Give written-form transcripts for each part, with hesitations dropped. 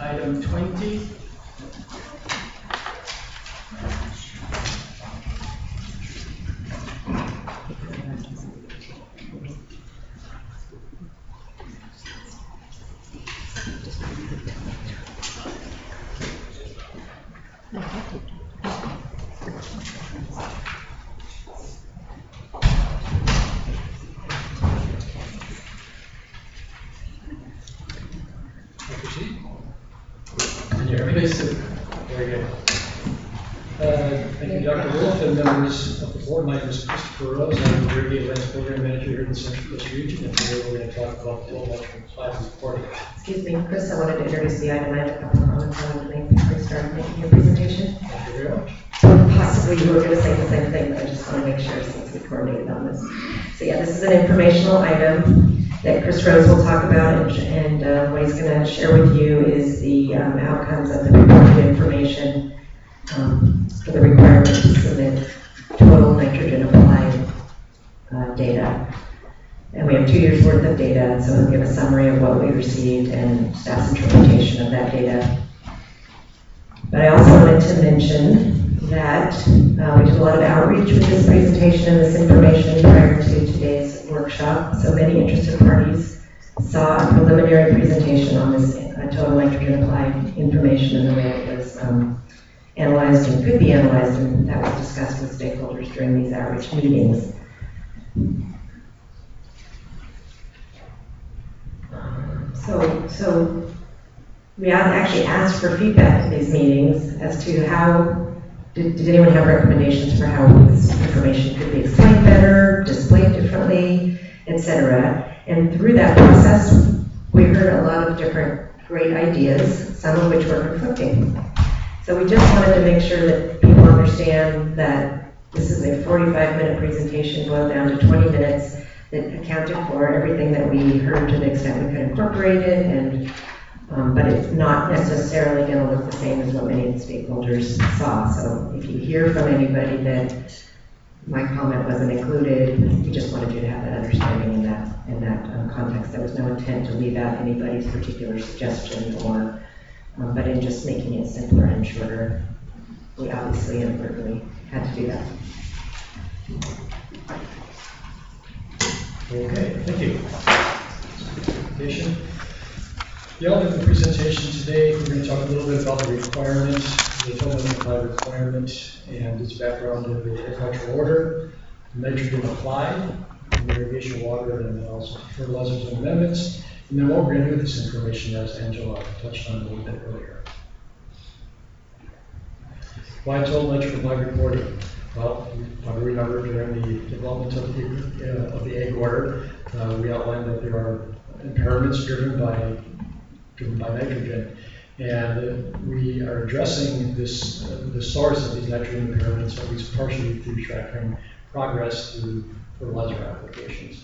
item 20. Very good. Thank you, Dr. Wolf, and members of the board. My name is Christopher Rose. I'm the Irrigated Lands Program Manager here in the Central Coast region, and today we're going to talk about the telemetry plasma reporting. Excuse me, Chris, I wanted to introduce the item. I have a couple of comments I wanted to make before you start making your presentation. Thank you very much. Possibly you were going to say the same thing, but I just want to make sure since we coordinated on this. So yeah, this is an informational item that Chris Rose will talk about, and what he's going to share with you is the outcomes of the reported information for the requirement to submit total nitrogen applied data. And we have 2 years worth of data, so we'll give a summary of what we received and staff's interpretation of that data. But I also wanted to mention that we did a lot of outreach with this presentation and this information prior to today's workshop. So many interested parties saw a preliminary presentation on this total nitrogen applied information and the way it was analyzed and could be analyzed, and that was discussed with stakeholders during these outreach meetings. So we actually asked for feedback at these meetings as to how, did anyone have recommendations for how this information could be explained better, displayed differently, etc. And through that process, we heard a lot of different great ideas, some of which were conflicting. So we just wanted to make sure that people understand that this is a 45-minute presentation boiled down to 20 minutes that accounted for everything that we heard to the extent we could incorporate it, and but it's not necessarily going to look the same as what many of the stakeholders saw. So if you hear from anybody that my comment wasn't included, we just wanted you to have that understanding in that context. There was no intent to leave out anybody's particular suggestion, or but in just making it simpler and shorter, we obviously inadvertently had to do that. Okay, thank you. Presentation. The element of the presentation today, we're going to talk a little bit about the requirement, the total applied requirement, and its background in the agricultural order, nitrogen applied, and irrigation water, and also fertilizers and amendments. And then what we're going to do with this information, as Angela touched on a little bit earlier. Why total nitrogen applied reporting? Well, you probably remember during the development of the egg order, we outlined that there are impairments driven by nitrogen, and we are addressing the source of these nitrogen impairments, at least partially through tracking progress through fertilizer applications.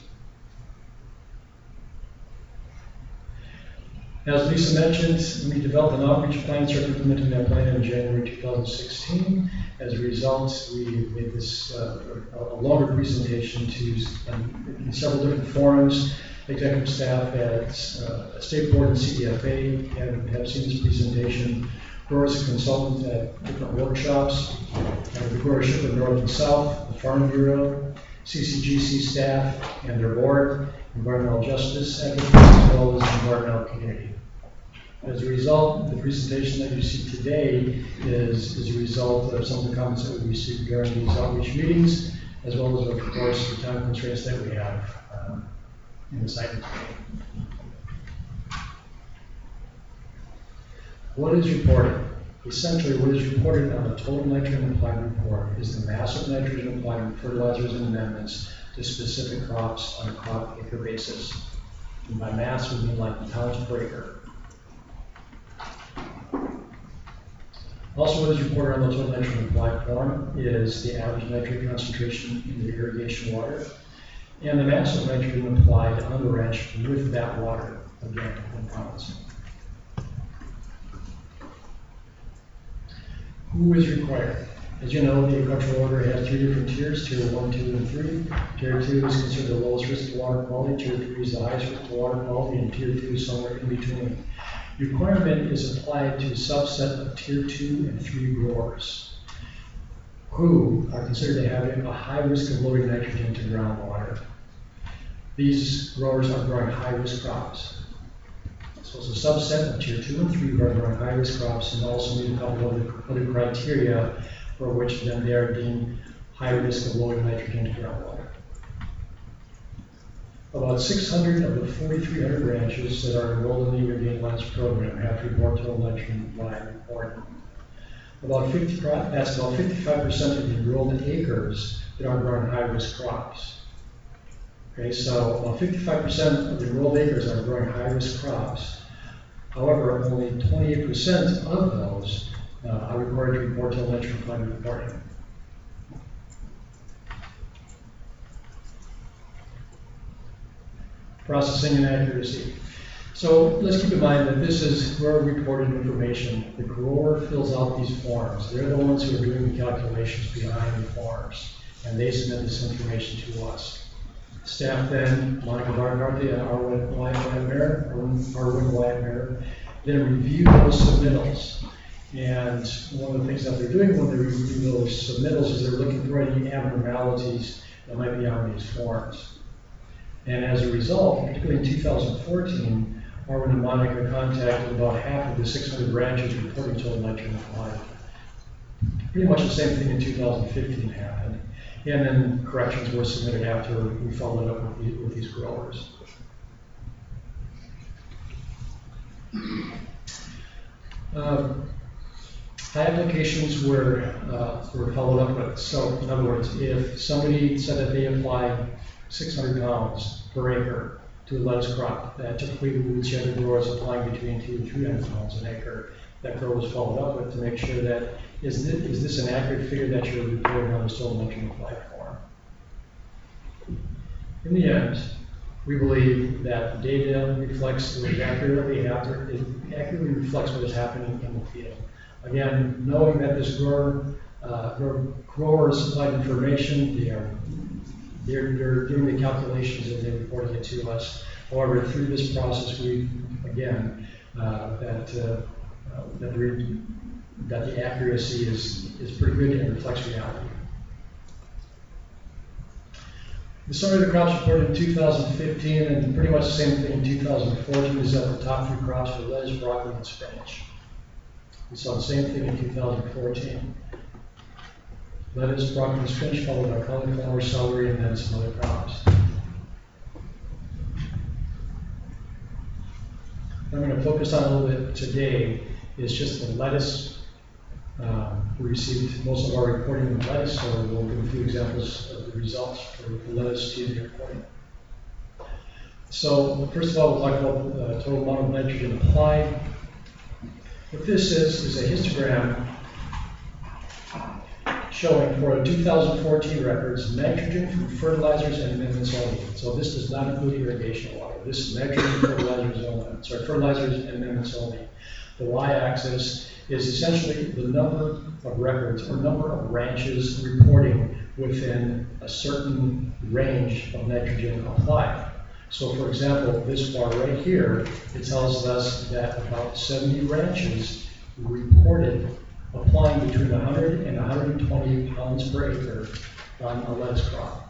As Lisa mentioned, we developed an outreach plan, started implementing that plan in January 2016. As a result, we made this a longer presentation to in several different forums. Executive staff at State Board and CDFA have seen this presentation. We're as a consultant at different workshops, the growership of North and South, the Farm Bureau, CCGC staff and their board, environmental justice advocates, as well as the environmental community. As a result, the presentation that you see today is a result of some of the comments that we received during these outreach meetings, as well as, of course, the time constraints that we have in the site. What is reported? Essentially, what is reported on the total nitrogen applied report is the mass of nitrogen applied in fertilizers and amendments to specific crops on a crop acre basis. And by mass, we mean like pounds per acre. Also, what is reported on the total nitrogen applied form is the average nitrate concentration in the irrigation water and the mass of nitrogen applied on the ranch with that water, again, in pounds. Who is required? As you know, the agricultural order has 3 different tiers, tier 1, 2, and 3. Tier 2 is considered the lowest risk to water quality, tier 3 is the highest risk to water quality, and tier 2 is somewhere in between. requirement is applied to a subset of tier 2 and 3 growers who are considered to have a high risk of lowering nitrogen to groundwater. These growers are growing high-risk crops. So it's a subset of tier 2 and 3 who are growing high-risk crops and also meet a couple of other criteria for which then they are deemed high risk of lowering nitrogen to groundwater. About 600 of the 4,300 ranches that are enrolled in the Irrigated Lands program have to report total nitrogen line reporting. That's about 55% of the enrolled acres that are growing high-risk crops. Okay, so about 55% of the enrolled acres are growing high-risk crops. However, only 28% of those are required to report total nitrogen line reporting. Processing and accuracy. So let's keep in mind that this is grower reported information. The grower fills out these forms. They're the ones who are doing the calculations behind the forms, and they submit this information to us. Staff then, Monica Barnhart, Arwin Wyatt-Mayer, then review those submittals. And one of the things that they're doing when they review those submittals is they're looking for any abnormalities that might be on these forms. And as a result, particularly in 2014, Arwin and Monica contacted about half of the 600 ranches reporting total nitrogen line. Pretty much the same thing in 2015 happened. And then corrections were submitted after we followed up with these growers. High applications were followed up with. So in other words, if somebody said that they applied 600 pounds per acre to a lettuce crop, that typically we would see other growers applying between 200 and 300 pounds an acre. That grower was followed up with to make sure that is this an accurate figure that you're reporting on the total nitrogen applied form. In the end, we believe that the data reflects accurately reflects what is happening in the field. Again, knowing that this grower supplied information, they're doing the calculations and they're reporting it to us. However, through this process, we again that the accuracy is pretty good and reflects reality. The summary of the crops reported in 2015 and pretty much the same thing in 2014 is that the top 3 crops were lettuce, broccoli, and spinach. We saw the same thing in 2014. Lettuce, broccoli, and spinach, followed by cauliflower, celery, and then some other crops. I'm going to focus on a little bit today is just the lettuce. We received most of our reporting in lettuce, so we'll give a few examples of the results for the lettuce season reporting. So first of all, we'll talk about the total amount of nitrogen applied. What this is a histogram showing for the 2014 records nitrogen from fertilizers and amendments only. So this does not include irrigation water. This is nitrogen fertilizers only. Sorry, fertilizers and amendments only. The y-axis is essentially the number of records or number of ranches reporting within a certain range of nitrogen applied. So for example, this bar right here, it tells us that about 70 ranches reported applying between 100 and 120 pounds per acre on a lettuce crop.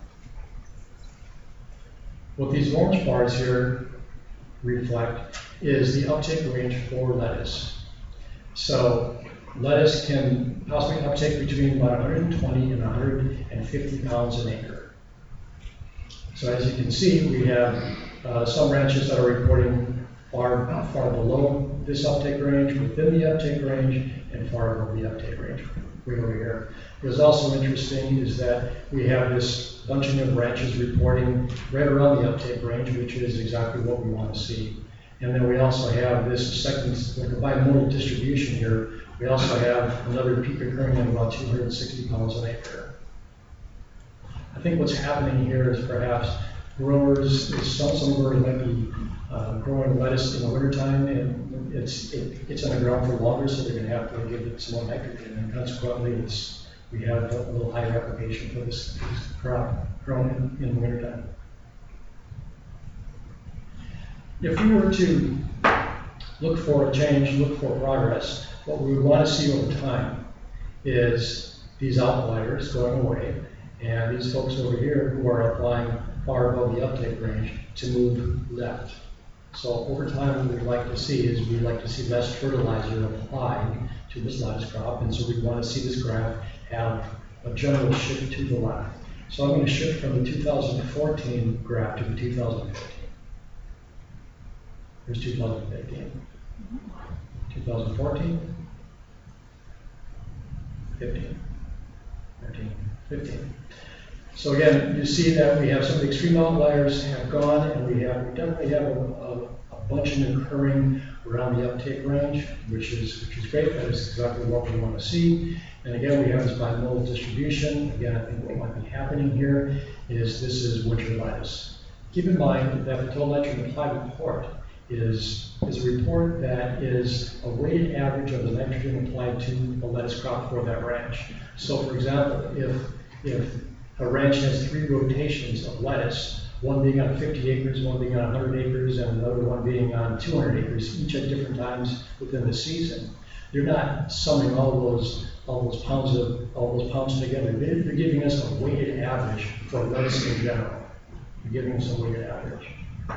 What these orange bars here reflect is the uptake range for lettuce. So lettuce can possibly uptake between about 120 and 150 pounds an acre. So as you can see, we have some ranches that are reporting far below this uptake range, within the uptake range, and far above the uptake range, right over here. What's also interesting is that we have this bunching of ranches reporting right around the uptake range, which is exactly what we want to see. And then we also have this second, like a bimodal distribution here. We also have another peak occurring at about 260 pounds an acre. I think what's happening here is perhaps growers, some growers might be growing lettuce in the wintertime, and it's on the ground for longer, so they're going to have to give it some more nitrogen, and consequently we have a little higher application for this crop grown in the wintertime. If we were to look for a change, look for progress. What we want to see over time is these outliers going away, and these folks over here who are applying far above the uptake range to move left. So over time, what we'd like to see is we'd like to see less fertilizer applied to this lettuce crop, and so we want to see this graph have a general shift to the left. So I'm going to shift from the 2014 graph to the 2015. Here's 2015. 2014, 15, 13, 15. So again, you see that we have some of the extreme outliers have gone, and we definitely have a bunch occurring around the uptake range, which is great. That is exactly what we want to see. And again, we have this bimodal distribution. Again, I think what might be happening here is this is winter lettuce. Keep in mind that the total nitrogen applied report is a report that is a weighted average of the nitrogen applied to the lettuce crop for that ranch. So for example, if a ranch has 3 rotations of lettuce, one being on 50 acres, one being on 100 acres, and another one being on 200 acres, each at different times within the season, you're not summing all those pounds together. They're giving us a weighted average for lettuce in general. You're giving us a weighted average.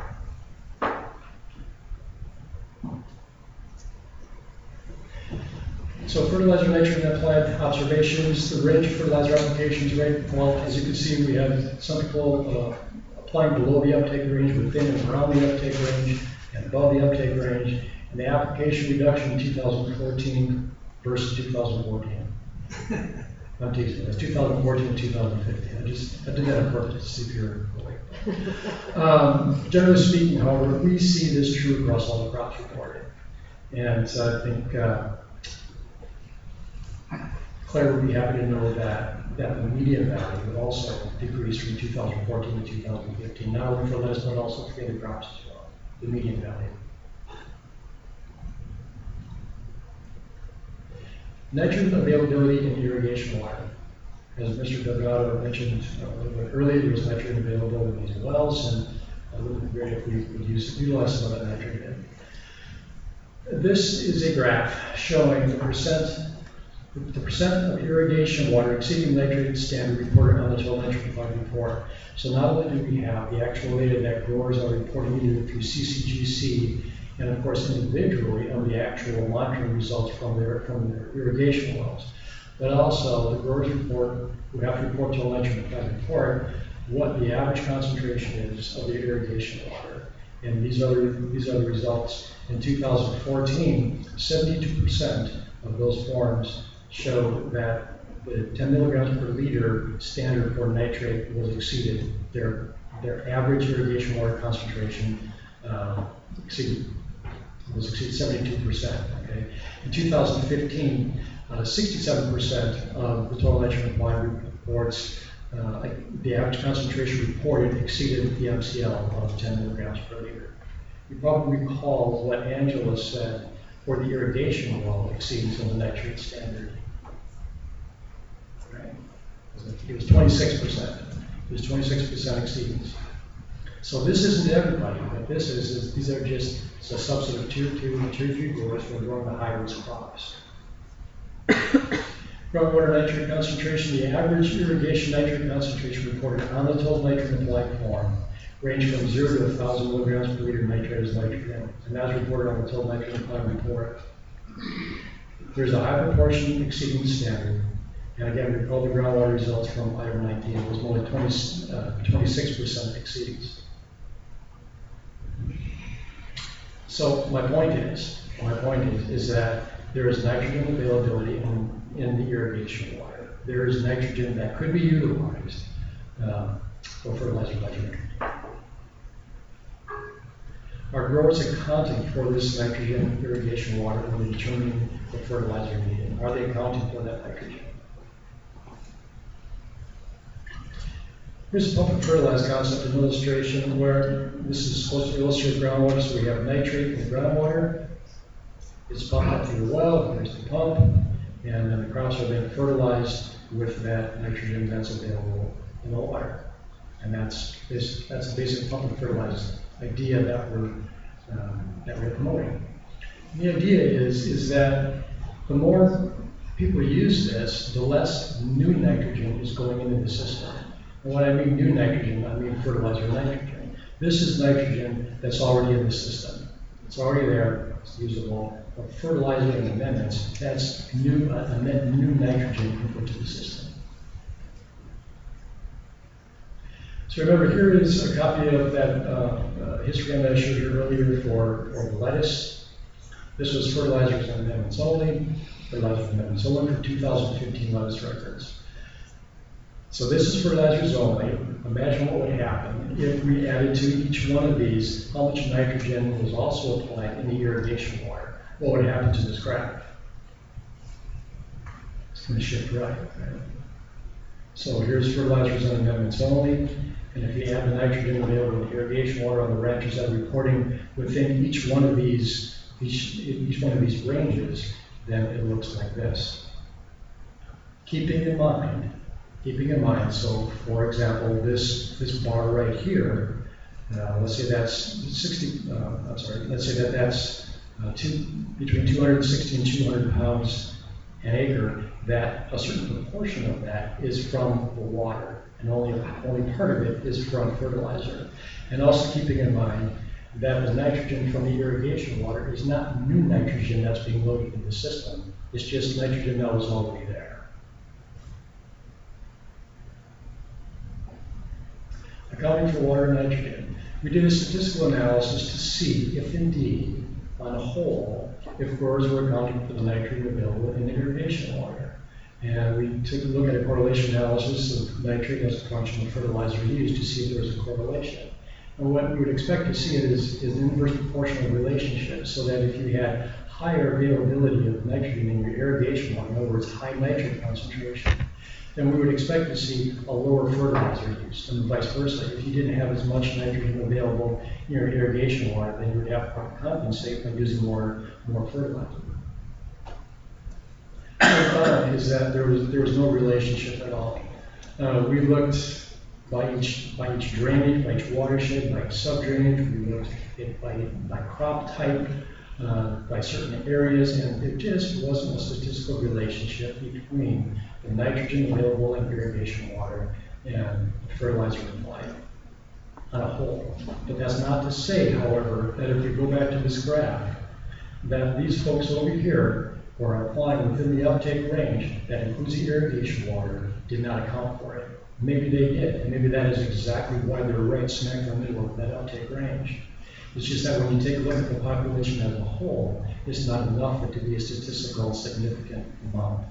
So fertilizer nitrogen applied observations, the range of fertilizer applications rate, well, as you can see, we have some people applying below the uptake range, within and around the uptake range, and above the uptake range, and the application reduction in 2014 versus 2014. I'm teasing, that's 2014 and 2015. I did that on purpose to see if you're awake. Generally speaking, however, we see this true across all the crops reported. And so I think Claire would be happy to know that the median value would also decrease from 2014 to 2015, not only for lettuce, but also for the crops as well, the median value. Nitrogen availability in irrigation water. As Mr. Delgado mentioned a little bit earlier, there was nitrogen available in these wells, and it would be great if we could utilize some of that nitrogen. This is a graph showing the percent of irrigation water exceeding nitrate standard reported on the total nitrogen applied report. So not only do we have the actual data that growers are reporting either through CCGC and of course individually on the actual monitoring results from their irrigation wells, but also the growers report, who have to report total nitrogen applied report, what the average concentration is of the irrigation water. And these are the results. In 2014, 72% of those forms show that the 10 milligrams per liter standard for nitrate was exceeded. Their average irrigation water concentration exceeded 72%. Okay. In 2015, 67% of the total nitrogen applied reports, the average concentration reported exceeded the MCL of 10 milligrams per liter. You probably recall what Angela said for the irrigation well exceeds the nitrate standard. Right? It was 26%. It was 26% exceedance. So this isn't everybody, but these are just a subset of tier 2 and tier 3 growers who are growing the high risk crops. Groundwater nitrate concentration, the average irrigation nitrate concentration reported on the total nitrogen applied form range from 0 to 1,000 milligrams per liter nitrate as nitrogen, and that's reported on the total nitrogen applied report. There's a high proportion exceeding standard, and again, recall the groundwater results from item 19, it was only 26% exceeds. So my point is that there is nitrogen availability in the irrigation water. There is nitrogen that could be utilized for fertilizer nitrogen. Our growers accounting for this nitrogen irrigation water when determining the fertilizer needed. Are they accounting for that nitrogen? Here's a pump and fertilizer concept, an illustration where this is supposed to illustrate groundwater. So we have nitrate in the groundwater. It's pumped up through the well, there's the pump, and then the crops are then fertilized with that nitrogen that's available in the water. And that's the basic pump and fertilizer idea that we're promoting. The idea is that the more people use this, the less new nitrogen is going into the system. And when I mean new nitrogen, I mean fertilizer nitrogen. This is nitrogen that's already in the system. It's already there, it's usable. But fertilizer and amendments, that's new nitrogen put to the system. So remember, here is a copy of that histogram that I showed you earlier for the lettuce. This was fertilizers and amendments only. Fertilizers and amendments only for 2015 lettuce records. So this is fertilizers only. Imagine what would happen if we added to each one of these how much nitrogen was also applied in the irrigation water. What would happen to this graph? It's going to shift right. So here's fertilizers and amendments only. And if you add the nitrogen available in irrigation water on the ranches that are reporting within each one of these ranges, then it looks like this. Keeping in mind, so for example, this bar right here, let's say that's 60, let's say that's between 260 and 200 pounds an acre, that a certain proportion of that is from the water, and only part of it is from fertilizer. And also keeping in mind that the nitrogen from the irrigation water is not new nitrogen that's being loaded in the system. It's just nitrogen that was already there. Accounting for water and nitrogen. We did a statistical analysis to see if indeed, on a whole, if growers were accounting for the nitrogen available in the irrigation water. And we took a look at a correlation analysis of nitrate as a function of fertilizer used to see if there was a correlation. And what we would expect to see is an inverse proportional relationship, so that if you had higher availability of nitrogen in your irrigation water, in other words, high nitrate concentration, then we would expect to see a lower fertilizer use, and vice versa. If you didn't have as much nitrogen available in your irrigation water, then you would have to compensate by using more fertilizer. What we found is that there was no relationship at all. We looked by each drainage, by each watershed, by sub-drainage. We looked at by crop type, by certain areas, and it just wasn't a statistical relationship between the nitrogen available in irrigation water and fertilizer applied on a whole. But that's not to say, however, that if we go back to this graph, that these folks over here who are applying within the uptake range that includes the irrigation water did not account for it. Maybe they did, and maybe that is exactly why they're right smack in the middle of that uptake range. It's just that when you take a look at the population as a whole, it's not enough for it to be a statistical significant amount.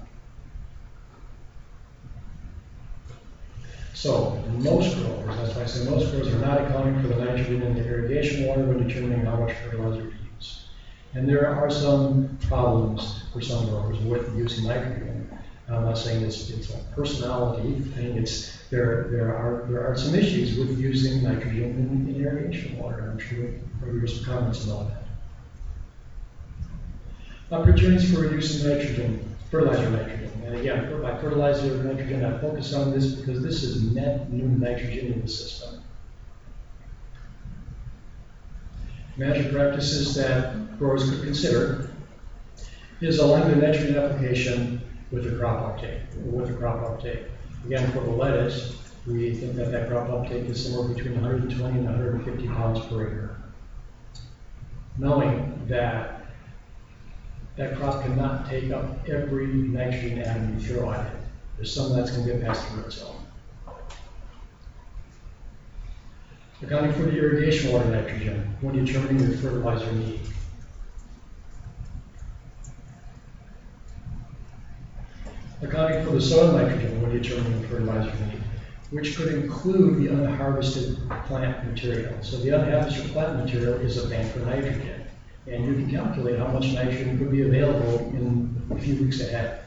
So most growers, that's why I say most growers, are not accounting for the nitrogen in the irrigation water when determining how much fertilizer to use. And there are some problems for some growers with using nitrogen. I'm not saying it's a personality thing. There are some issues with using nitrogen in irrigation water. I'm sure there'll be some comments about that. Opportunities for reducing nitrogen, fertilizer nitrogen. And again, by fertilizer nitrogen, I focus on this because this is net new nitrogen in the system. Management practices that growers could consider is aligning the nitrogen application with the crop uptake. Again, for the lettuce, we think that crop uptake is somewhere between 120 and 150 pounds per acre. Knowing that crop cannot take up every nitrogen atom you throw at it. There's some that's going to get past the root zone. Accounting for the irrigation water nitrogen when determining your fertilizer need. Accounting for the soil nitrogen when determining the fertilizer need, which could include the unharvested plant material. So the unharvested plant material is a bank for nitrogen, and you can calculate how much nitrogen could be available in a few weeks ahead.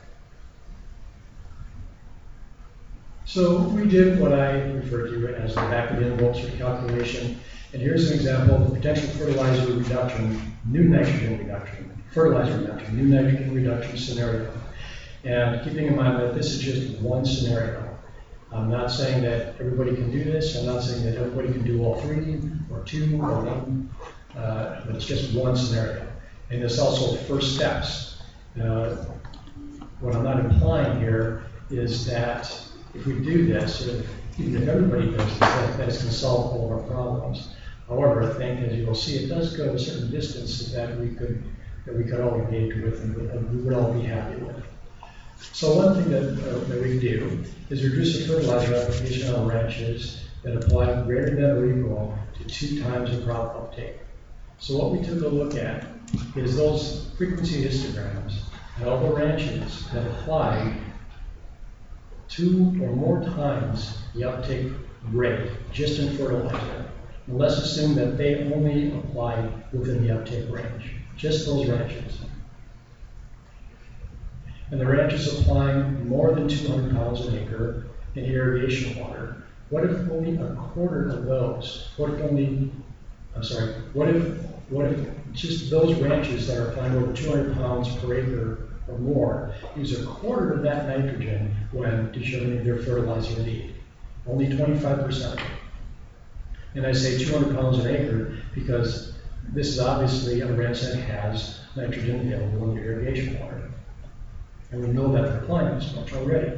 So we did what I refer to as the back of the envelope sort of calculation, and here's an example of the potential fertilizer reduction, new nitrogen reduction, fertilizer reduction, new nitrogen reduction scenario. And keeping in mind that this is just one scenario. I'm not saying that everybody can do this. I'm not saying that everybody can do all three or two or one, but it's just one scenario. And it's also first steps. What I'm not implying here is that if we do this, or even if everybody does this, that it's going to solve all of our problems. However, I think, as you will see, it does go a certain distance that we could all engage with and we would all be happy with. So one thing that we do is reduce the fertilizer application on ranches that apply greater than or equal to 2 times the crop uptake. So what we took a look at is those frequency histograms and all the ranches that apply 2 or more times the uptake rate just in fertilizer. And let's assume that they only apply within the uptake range, just those ranches. And the ranches applying more than 200 pounds an acre in irrigation water. What if only a quarter of those? What if just those ranches that are applying over 200 pounds per acre or more use a quarter of that nitrogen when determining their fertilizer need? Only 25%. And I say 200 pounds an acre because this is obviously a ranch that has nitrogen available in the irrigation water. And we know that they're applying this much already.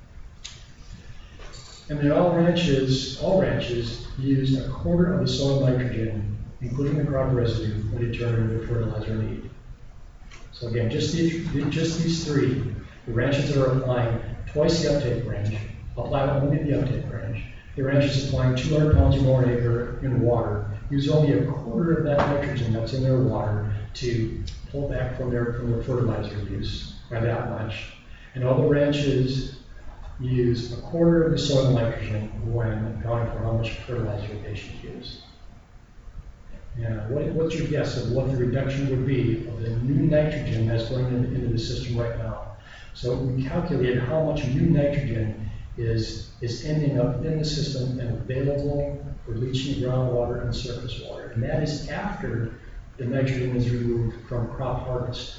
And then all ranches use a quarter of the soil nitrogen, including the crop residue, when determining their fertilizer need. So again, just these 3, the ranches that are applying twice the uptake range, apply only the uptake range. The ranches applying 200 pounds or more an acre in water use only a quarter of that nitrogen that's in their water to pull back from their fertilizer use by that much. And all the ranches use a quarter of the soil nitrogen when accounting for how much fertilizer they should use. Yeah, what's your guess of what the reduction would be of the new nitrogen that's going into the system right now? So we calculated how much new nitrogen is ending up in the system and available for leaching groundwater and surface water. And that is after the nitrogen is removed from crop harvest.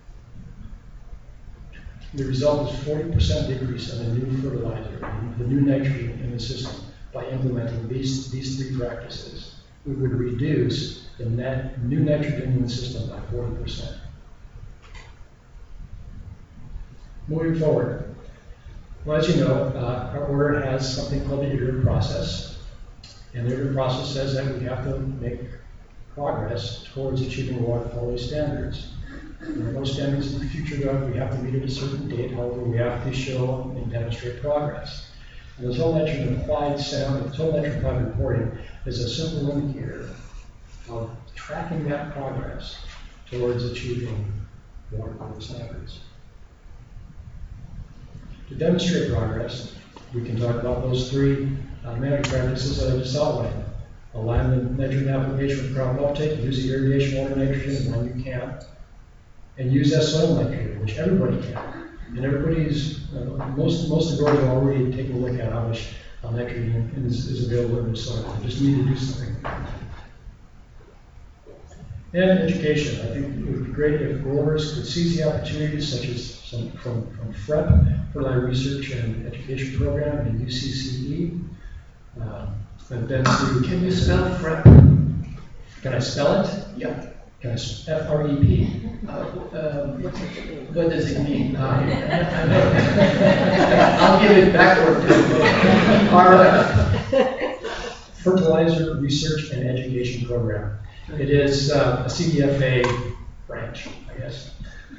The result is 40% decrease in the new fertilizer, the new nitrogen in the system by implementing these 3 practices. We would reduce the new nitrogen in the system by 40%. Moving forward, well, as you know, our order has something called the iterative process. And the iterative process says that we have to make progress towards achieving water quality standards. There are no standards in the future that we have to meet at a certain date, however, we have to show and demonstrate progress. And the total nitrogen applied sound, the total nitrogen applied reporting is a simple indicator of tracking that progress towards achieving water quality standards. To demonstrate progress, we can talk about those 3 management practices that I just outlined. Align the nitrogen application with crop uptake, use the irrigation water nitrogen when you can, and use that soil nitrogen, which everybody can. And everybody's, most of the growers are already taking a look at how much nitrogen is available in the soil. They just need to do something. And education. I think it would be great if growers could seize the opportunities such as from FREP, Fertilizer Research and Education Program, and UCCE. And then Can you spell FREP? Can I spell it? Yeah. Can I F-R-E-P? What does it mean? I'll give it backward. Fertilizer Research and Education Program. It is a CDFA branch, I guess.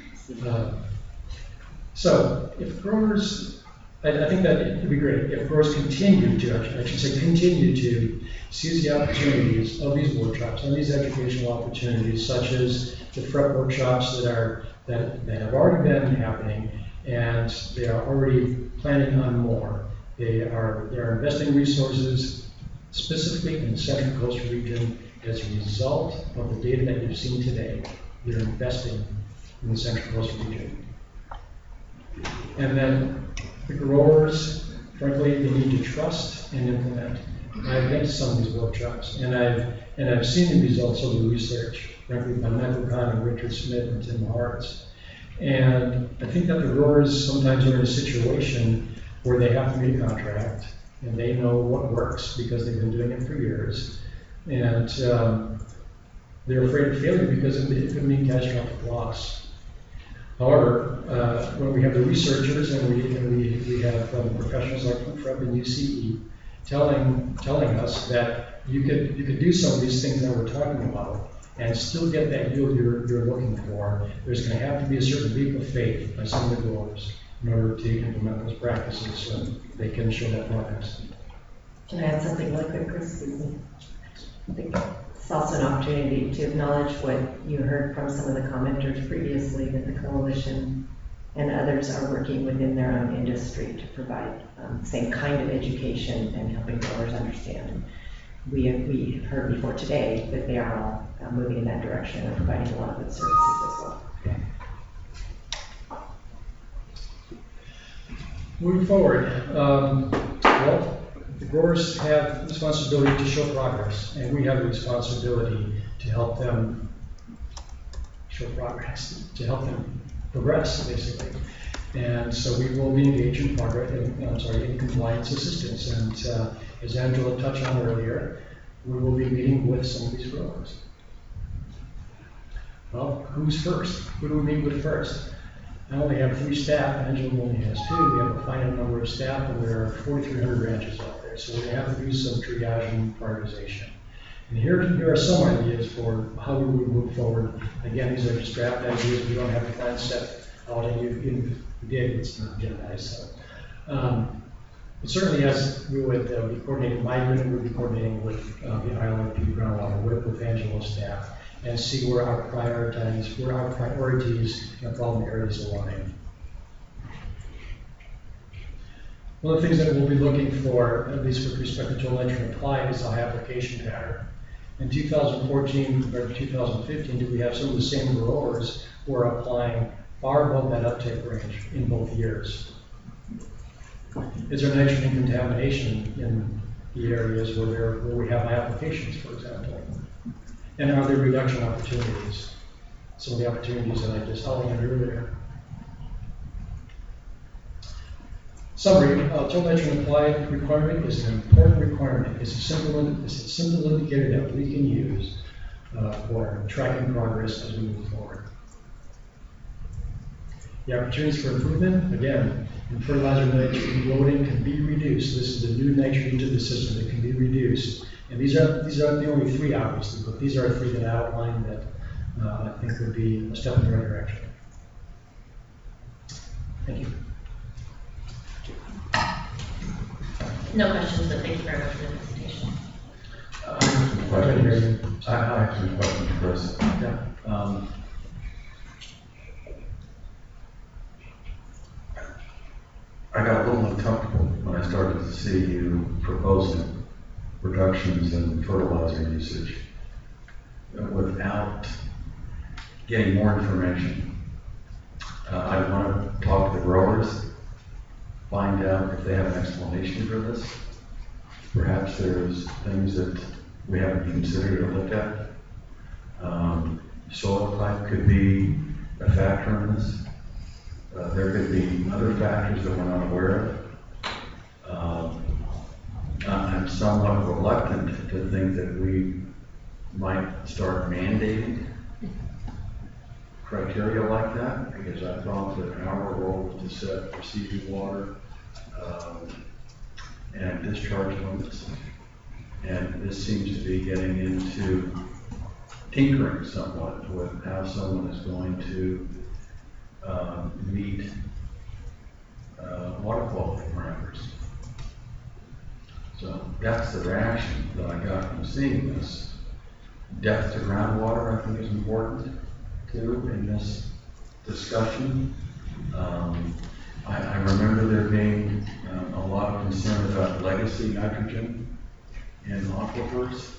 So if growers, I think that it would be great if growers continue to seize the opportunities of these workshops and these educational opportunities, such as the FREP workshops that have already been happening, and they are already planning on more. They are investing resources specifically in the Central Coast region as a result of the data that you've seen today. They're investing in the Central Coast region. And then the growers, frankly, they need to trust and implement. I've been to some of these workshops, and I've seen the results of the research, frankly, by Michael Kahn and Richard Smith and Tim Hartz. And I think that the growers sometimes are in a situation where they have to meet a contract, and they know what works because they've been doing it for years. And They're afraid of failure because it could mean catastrophic loss. However, when we have the researchers and we have professionals like from the UCE telling us that you could do some of these things that we're talking about and still get that yield you're looking for, there's going to have to be a certain leap of faith by some of the growers in order to implement those practices so they can show that progress. Can I add something really quick, Chris? I think it's also an opportunity to acknowledge what you heard from some of the commenters previously, that the coalition and others are working within their own industry to provide the same kind of education and helping growers understand. We have heard before today that they are all moving in that direction and providing a lot of good services as well. Moving forward, well, the growers have the responsibility to show progress, and we have the responsibility to help them show progress, to help them progress, basically. And so we will be engaged in in compliance assistance. And as Angela touched on earlier, we will be meeting with some of these growers. Well, who's first? Who do we meet with first? I only have 3 staff, Angela only has 2. We have a finite number of staff, and there are 4,300 ranches out there. So we're going to have to do some triage and prioritization. And here are some ideas for how we would move forward. Again, these are just draft ideas. We don't have a plan set out, and even if we did, it's not agendized. So, but certainly, as we would be coordinating, my unit would be coordinating with the ILRP groundwater, work with Angela's staff, and see where our priorities and problem areas align. One of the things that we'll be looking for, at least with respect to total entry and apply, is our application pattern. In 2014 compared to 2015, do we have some of the same growers who are applying far above that uptake range in both years? Is there nitrogen contamination in the areas where we have applications, for example? And are there reduction opportunities? Some of the opportunities that I just outlined earlier. Summary, total nitrogen apply requirement is an important requirement. It's a simple indicator that we can use for tracking progress as we move forward. The opportunities for improvement, again, in fertilizer nitrogen loading can be reduced. This is the new nitrogen to the system that can be reduced. And these are the only 3, obviously, but these are 3 that I outlined that I think would be a step in the right direction. Thank you. No questions, but thank you very much for the presentation. I have some questions. I have some questions, Chris. Yeah. I got a little uncomfortable when I started to see you proposing reductions in fertilizer usage without getting more information. I want to talk to the growers, find out if they have an explanation for this. Perhaps there's things that we haven't considered or looked at. Soil type could be a factor in this. There could be other factors that we're not aware of. I'm somewhat reluctant to think that we might start mandating criteria like that, because I thought that our role was to set receiving water and discharge limits. And this seems to be getting into tinkering somewhat with how someone is going to meet water quality parameters. So that's the reaction that I got from seeing this. Depth to groundwater, I think, is important too in this discussion. I remember there being a lot of concern about legacy nitrogen in aquifers.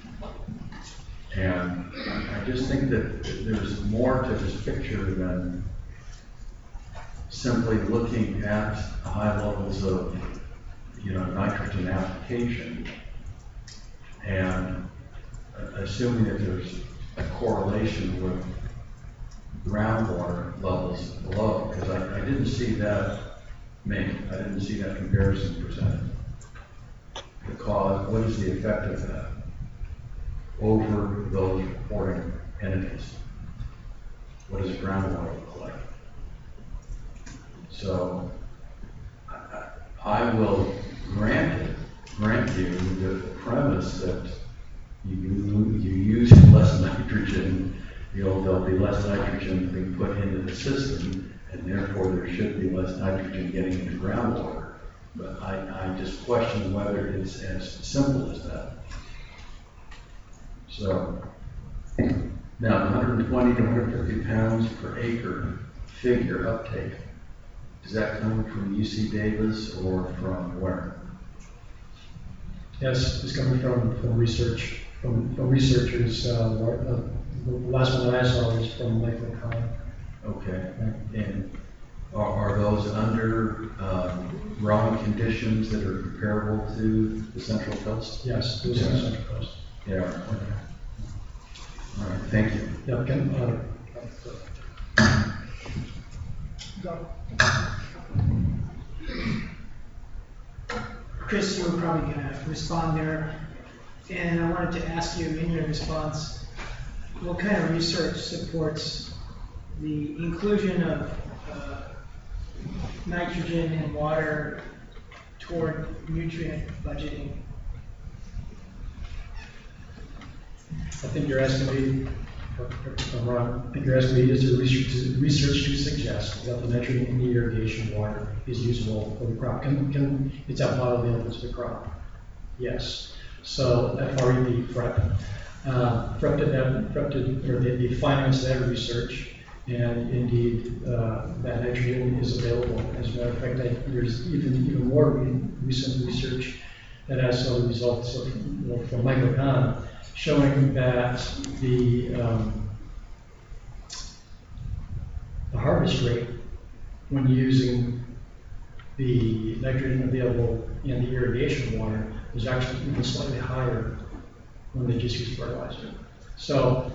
And I just think that there's more to this picture than simply looking at high levels of nitrogen application and assuming that there's a correlation with groundwater levels below, because I didn't see that I didn't see that comparison presented. The cause, what is the effect of that? over those reporting entities. What does groundwater look like? So I will grant you the premise that you use less nitrogen, there'll be less nitrogen being put into the system, and therefore there should be less nitrogen getting into groundwater. But I just question whether it's as simple as that. So now, 120 to 150 pounds per acre figure uptake, is that coming from UC Davis or from where? Yes, it's coming from research, from researchers. The last one that I saw was from Michael Kahn. Okay, and are those under growing conditions that are comparable to the Central Coast? Yes, those are Central Coast. They are. Okay. All right, thank you. Yeah, Chris, you were probably going to respond there, and I wanted to ask you in your response, what kind of research supports the inclusion of nitrogen and water toward nutrient budgeting? I think you're asking me, if I'm wrong, I think you're asking me, is there research to suggest that the nitrogen in the irrigation water is usable for the crop? Is that not available to the crop? Yes. So FREP, they financed that research, and indeed that nitrogen is available. As a matter of fact, there's even more recent research that has some results from Michael Kahn showing that the harvest rate when using the nitrogen available in the irrigation water is actually even slightly higher when they just use fertilizer. So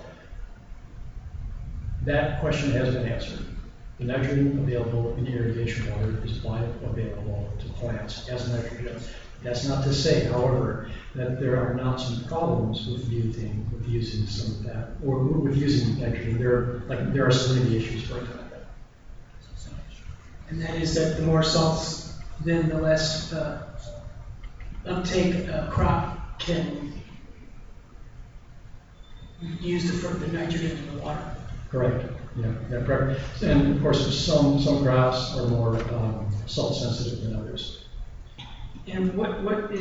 that question has been answered. The nitrogen available in irrigation water is bioavailable to plants as nitrogen. That's not to say, however, that there are not some problems with using some of that, or with using nitrogen. There are salinity issues, for example. And that is that the more salts, then the less uptake a crop can use the nitrogen in the water. Correct. Yeah, correct. And of course, some crops are more salt sensitive than others. And what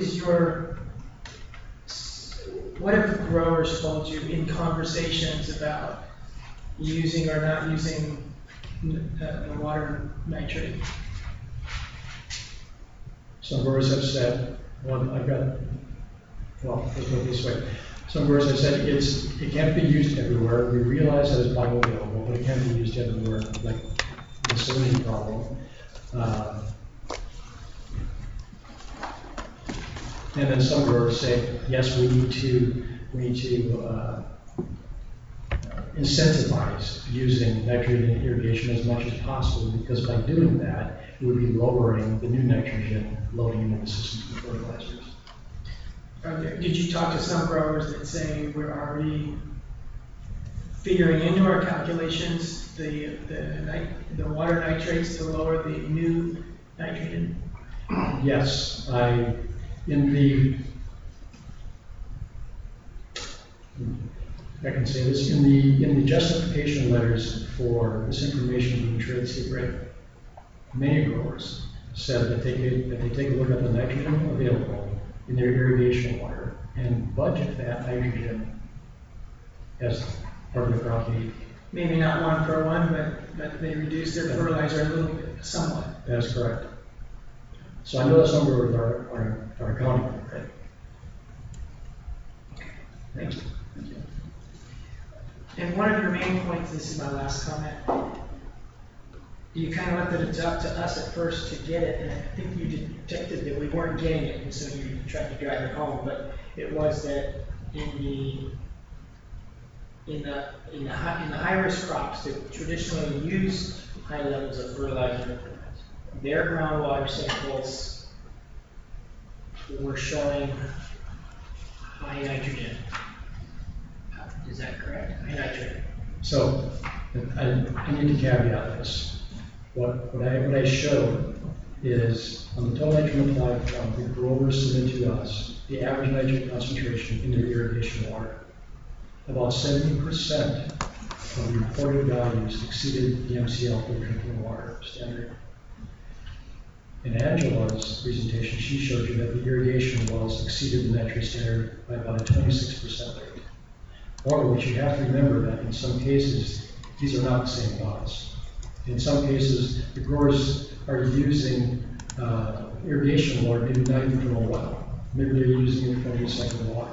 have the growers told you in conversations about using or not using the water nitrate? Some growers have said, let's put it this way. Some growers have said it can't be used everywhere. We realize that it's bioavailable, but it can't be used everywhere, like the salinity problem. And then some growers say, yes, we need to incentivize using nitrogen in irrigation as much as possible, because by doing that, we would be lowering the new nitrogen loading into the system for fertilizers. Did you talk to some growers that say we're already figuring into our calculations the water nitrates to lower the new nitrogen? Yes, I can say this, in the justification letters for this information being trade secret, many growers said that they take a look at the nitrogen available in their irrigation water and budget that nitrogen as part of the crop need. Maybe not 1 for 1, but they reduce their fertilizer a little bit, somewhat. That's correct. So I know that some growers are accounting for it. Thank you. And one of your main points, this is my last comment, you kind of left it up to us at first to get it, and I think you detected that we weren't getting it, and so you tried to drive it home, but it was that in the high-risk crops that traditionally use high levels of fertilizer, their groundwater samples were showing high nitrogen. Is that correct? High nitrate. So, I need to caveat this. What I showed is, on the total nitrogen applied from the growers submitted to us, the average nitrogen concentration in their irrigation water. About 70% of the reported values exceeded the MCL for drinking water standard. In Angela's presentation, she showed you that the irrigation wells exceeded the nitrate standard by about a 26% rate. However, what you have to remember that in some cases, these are not the same wells. In some cases, the growers are using irrigation water, maybe not even from a well. Maybe they're using it from recycled water.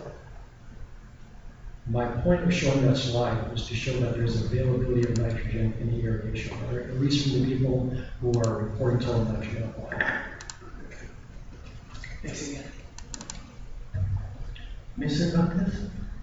My point of showing that slide was to show that there's availability of nitrogen in the irrigation water, at least from the people who are reporting total nitrogen applied. Thanks again. Mr. Marquez?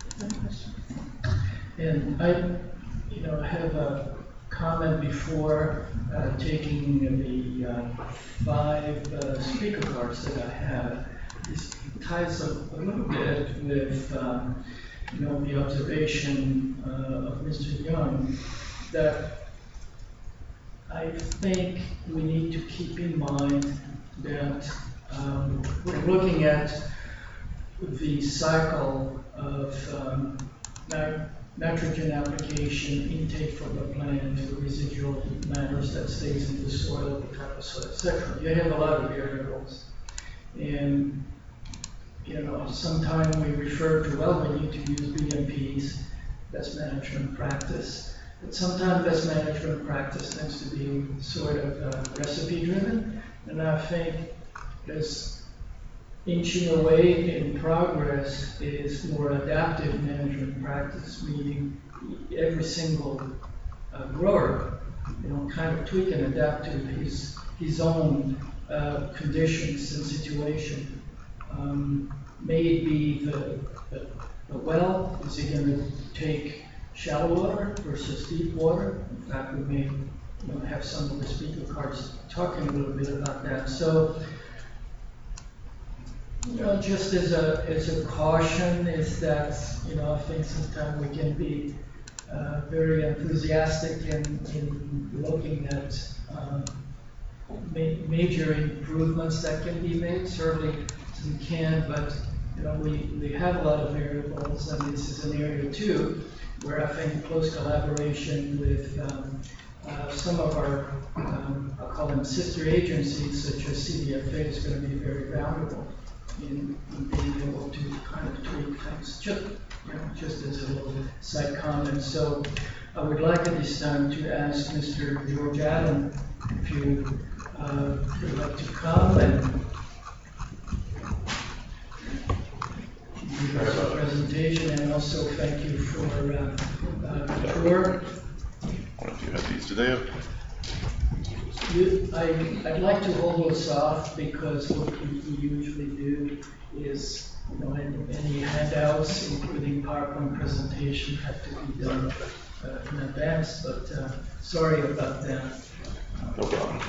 And I, have a comment before taking the 5 speaker cards that I have. This ties a little bit with, the observation of Mr. Young, that I think we need to keep in mind that we're looking at the cycle of nitrogen application, intake from the plant, the residual matters that stays in the soil, the type of soil, etc. You have a lot of variables. And, sometimes we refer to, well, we need to use BMPs, best management practice. But sometimes best management practice tends to be sort of recipe driven. And I think this inching away in progress is more adaptive management practice, meaning every single grower, kind of tweak and adapt to his own conditions and situation. May it be the well, is he going to take shallow water versus deep water? In fact, we may have some of the speaker cards talking a little bit about that. So, just as a caution is that, I think sometimes we can be very enthusiastic in looking at major improvements that can be made. Certainly we can, but we have a lot of variables, and this is an area too where I think close collaboration with some of our, I'll call them sister agencies, such as CDFA, is going to be very valuable in being able to kind of tweak things, just as a little side comment. So I would like at this time to ask Mr. George Adam if you would like to come and give us a presentation, and also thank you for the tour. What do you have these? Do they have? I'd like to hold those off because what we usually do is, any handouts, including PowerPoint presentation, have to be done in advance, but sorry about that. No problem.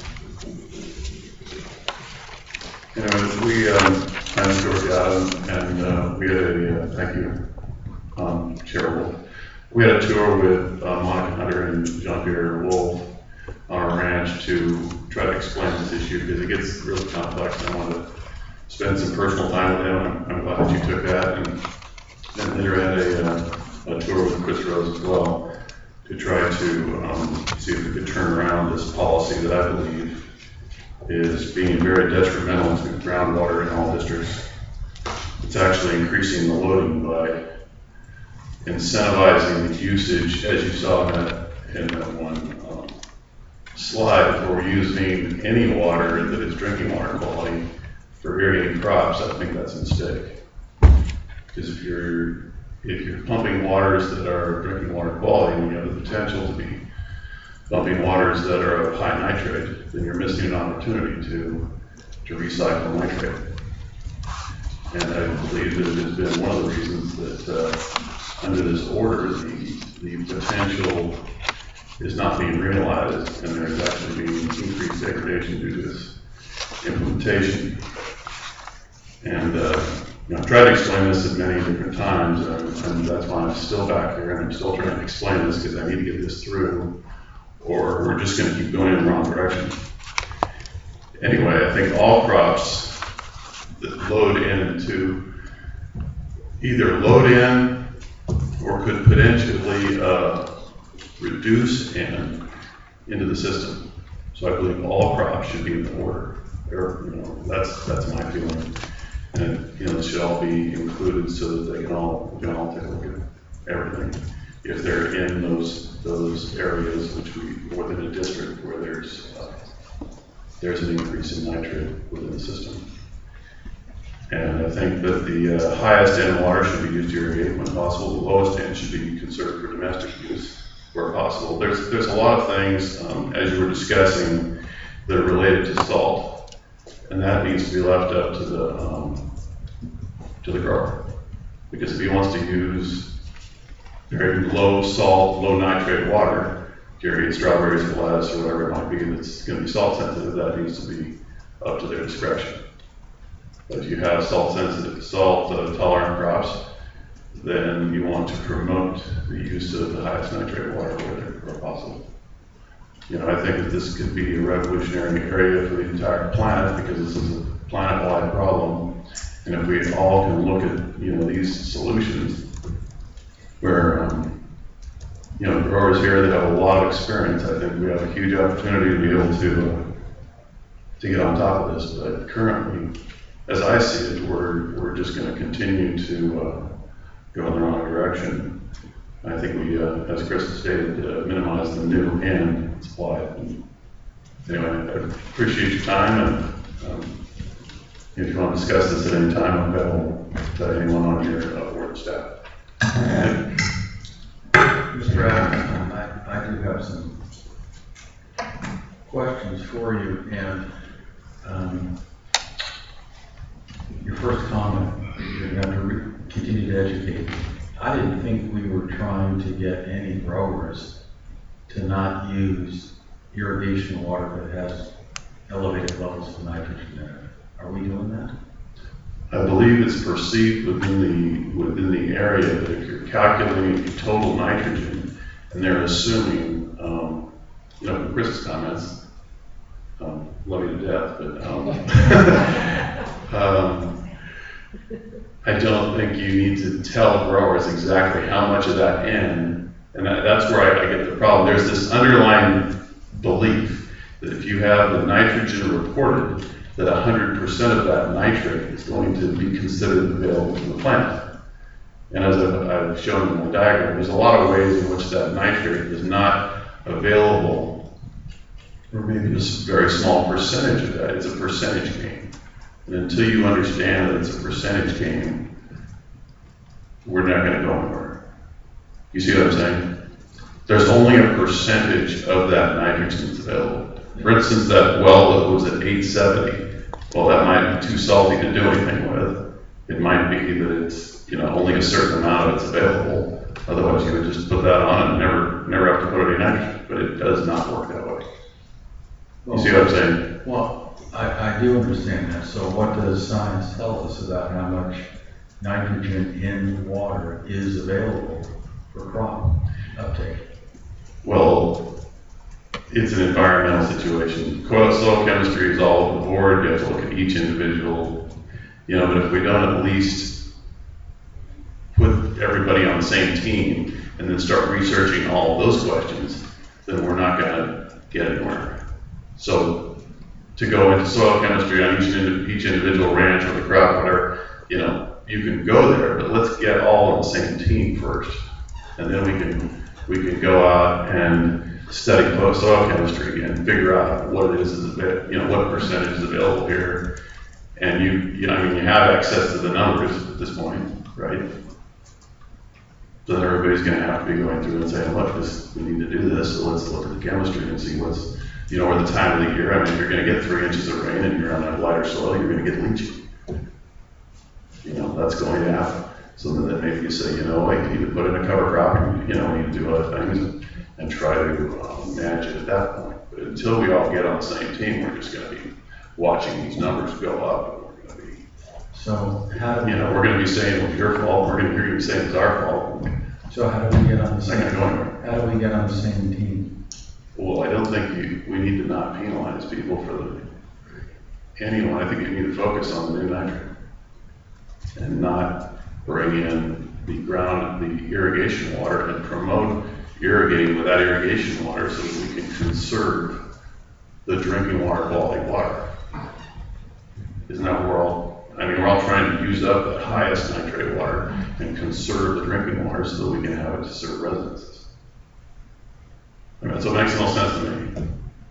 I'm George Adam, and we had a, thank you, Chair. We had a tour with Monica Hunter and Jean-Pierre Wolf on our ranch to try to explain this issue because it gets really complex. I wanted to spend some personal time with him. I'm glad that you took that, and later had a tour with Chris Rose as well to try to see if we could turn around this policy that I believe is being very detrimental to groundwater in all districts. It's actually increasing the loading by incentivizing the usage, as you saw in that one slide, where we're using any water that is drinking water quality for irrigating crops. I think that's a mistake. Because if you're pumping waters that are drinking water quality, and you have the potential to be pumping waters that are of high nitrate, then you're missing an opportunity to recycle nitrate. And I believe that it has been one of the reasons that under this order, the potential is not being realized, and there's actually being increased degradation due to this implementation. And I've tried to explain this at many different times, and that's why I'm still back here, and I'm still trying to explain this because I need to get this through, or we're just going to keep going in the wrong direction. Anyway, I think all crops that load into, either load in or could potentially reduce into the system. So I believe all crops should be in the order. That's my feeling. And, this should all be included so that we can all take a look at everything. If they're in those areas within a district where there's an increase in nitrate within the system. And I think that the highest end water should be used to irrigate when possible. The lowest end should be conserved for domestic use where possible. There's a lot of things, as you were discussing, that are related to salt. And that needs to be left up to the grower. Because if he wants to use very low salt, low nitrate water to irrigate strawberries or lettuce or whatever it might be that's going to be salt sensitive, that needs to be up to their discretion. But if you have salt tolerant crops, then you want to promote the use of the highest nitrate water where possible. I think that this could be a revolutionary area for the entire planet because this is a planet-wide problem. And if we all can look at, these solutions where, growers here that have a lot of experience, I think we have a huge opportunity to be able to get on top of this. But currently, as I see it, we're just going to continue to go in the wrong direction. I think we, as Chris stated, minimize the new and supply. Anyway, I appreciate your time, and if you want to discuss this at any time, I'm available to anyone on your board staff. Mr. Adams, I do have some questions for you, and your first comment, you have to continue to educate. I didn't think we were trying to get any growers to not use irrigation water that has elevated levels of nitrogen in it. Are we doing that? I believe it's perceived within the area that if you're calculating the total nitrogen, and they're assuming, from Chris's comments, love you to death, but I don't think you need to tell growers exactly how much of that N, and that's where I get the problem. There's this underlying belief that if you have the nitrogen reported, that 100% of that nitrate is going to be considered available to the plant. And as I've shown in my diagram, there's a lot of ways in which that nitrate is not available, or maybe a very small percentage of that. It's a percentage game. And until you understand that it's a percentage game, we're not going to go anywhere. You see what I'm saying? There's only a percentage of that nitrogen that's available. For instance, that well that was at 870, well, that might be too salty to do anything with. It might be that it's, only a certain amount of it's available. Otherwise, you would just put that on and never have to put any nitrogen. But it does not work that way. You see what I'm saying? Well, I do understand that. So what does science tell us about how much nitrogen in water is available for crop uptake? Well, it's an environmental situation. Soil chemistry is all over the board. You have to look at each individual, but if we don't at least put everybody on the same team and then start researching all of those questions, then we're not going to get anywhere. So to go into soil chemistry on each individual ranch or the crop, whatever, you can go there, but let's get all on the same team first. And then we can go out and study soil chemistry and figure out what it is, what percentage is available here. And you have access to the numbers at this point, right? So then everybody's going to have to be going through and saying, look, we need to do this, so let's look at the chemistry and see what's, or the time of the year. If you're going to get 3 inches of rain and you're on a lighter soil, you're going to get leaching. That's going to happen. So then maybe you say, you need to put in a cover crop, and, we need to do other things and try to manage it at that point. But until we all get on the same team, we're just going to be watching these numbers go up, and we're going to be So how do we, You know, we're gonna be saying it was your fault, we're gonna hear you saying it's our fault. so how do we get on the It's not gonna same, go anywhere. how do we get on the same team? Well, I don't think we need to not penalize people for anyone. I think you need to focus on the new nitrate and not bring in the irrigation water and promote irrigating with that irrigation water so that we can conserve the drinking water quality water. Isn't that what we're all trying to use up the highest nitrate water and conserve the drinking water so that we can have it to serve residences. I mean, so it makes no sense to me.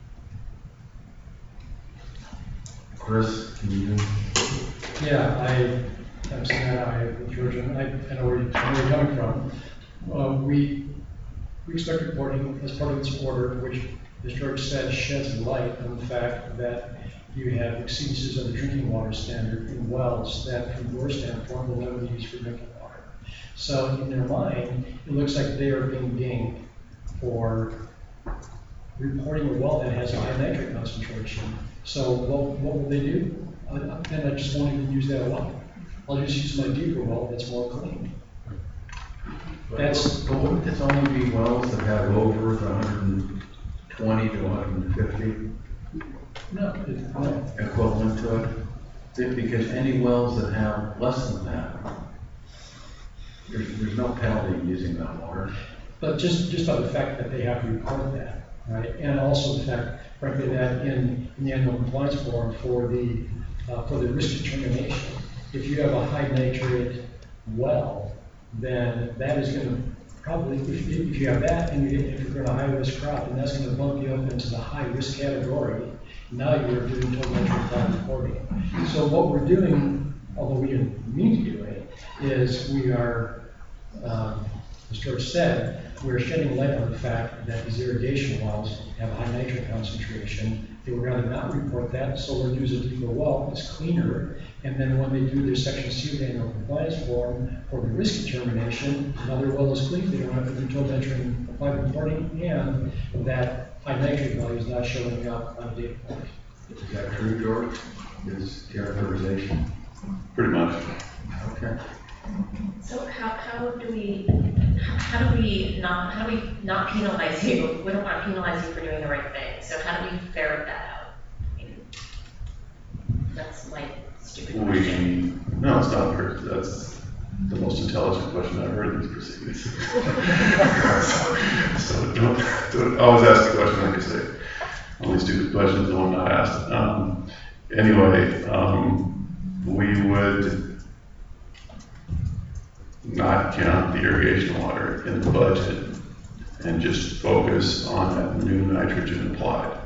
Chris, can you? Yeah, I'm saying that I, Georgia, I know where you're coming from. We expect reporting as part of this order, which, as George said, sheds light on the fact that you have exceedances of the drinking water standard in wells that, from your standpoint, will never be used for drinking water. So in their mind, it looks like they are being dinged for reporting a well that has a high nitrate concentration. So what will they do? Then I just won't even use that well. I'll just use my deeper well that's more clean. That's, But wouldn't this only be wells that have over the 120 to 150 no. equivalent to it? Because any wells that have less than that, there's no penalty using that water. But just by the fact that they have to report that, right? And also the fact, frankly, that in the annual compliance form for the risk determination, if you have a high nitrate well, then that is going to probably, if you have that and if you're going to high risk crop, then that's going to bump you up into the high risk category. Now you're doing total nitrate cloud reporting. So what we're doing, although we didn't mean to do it, is we are, as George said, we're shedding light on the fact that these irrigation wells have a high nitrate concentration. They would rather not report that, so we'll use a deeper well, it's cleaner. And then when they do their section C of the annual compliance form for the risk determination, another well is clean, they don't have to do total nitrate applied reporting, and that high nitrate value is not showing up on a data point. Is that true, George? Is characterization? Pretty much. Okay. So how do we not penalize you? We don't want to penalize you for doing the right thing. So how do we ferret that out? I mean, that's my stupid question. No, it's not hard. That's the most intelligent question I've heard in these proceedings. So don't always ask the question like you say. Only stupid questions the one not asked. We would not count the irrigation water in the budget and just focus on that new nitrogen applied.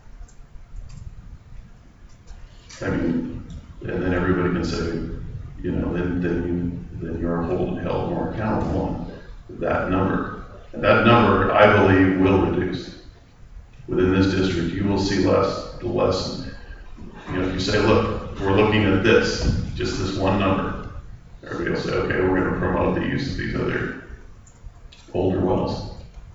I mean, and then everybody can say, you know, then you're held more accountable on that number. And that number, I believe, will reduce. Within this district, you will see less, you know, if you say, look, we're looking at this, just this one number, everybody will say, okay, we're going to promote the use of these other older wells.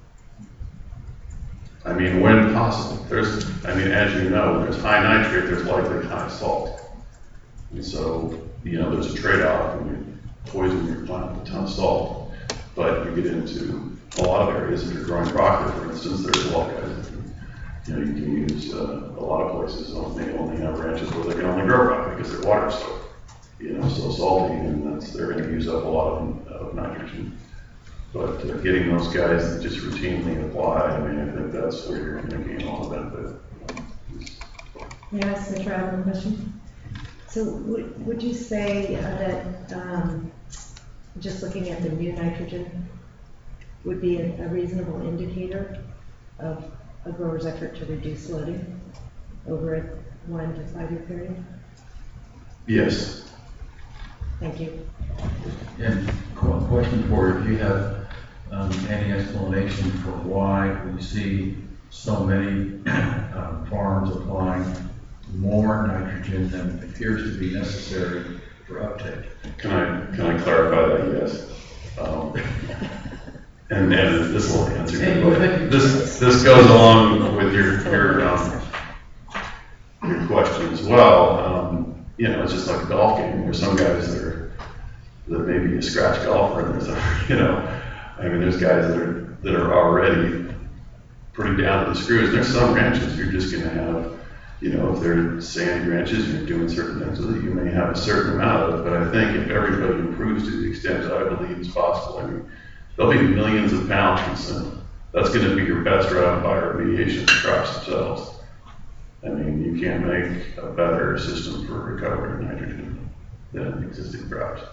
I mean, when possible. As you know, when there's high nitrate, there's likely high salt. And so, you know, there's a trade-off when you poison your plant with a ton of salt. But you get into a lot of areas, if you're growing broccoli, for instance, there's a lot of guys that you can use a lot of places may only have ranches where they can only grow broccoli because their water's so salty, and they're going to use up a lot of nitrogen. But getting those guys that just routinely apply, I think that's where you're going to gain all the benefit. May I ask Mr. Allen a question? So would you say that just looking at the new nitrogen would be a reasonable indicator of a grower's effort to reduce loading over a 1 to 5 year period? Yes. Thank you. And question for you, if you have any explanation for why we see so many farms applying more nitrogen than appears to be necessary for uptake? Can I clarify that? Yes. And this will answer your question. This goes along with your question as well. you know, it's just like a golf game. There's some guys that may be a scratch golfer, and there's you know, I mean, there's guys that are already pretty down to the screws. There's some ranches you're just going to have, you know, if they're sandy ranches, you're doing certain things with it, you may have a certain amount of it. But I think if everybody improves to the extent that I believe is possible, I mean, there'll be millions of pounds consumed. That's going to be your best route by remediation of the crops themselves. I mean, you can't make a better system for recovering nitrogen than existing crops.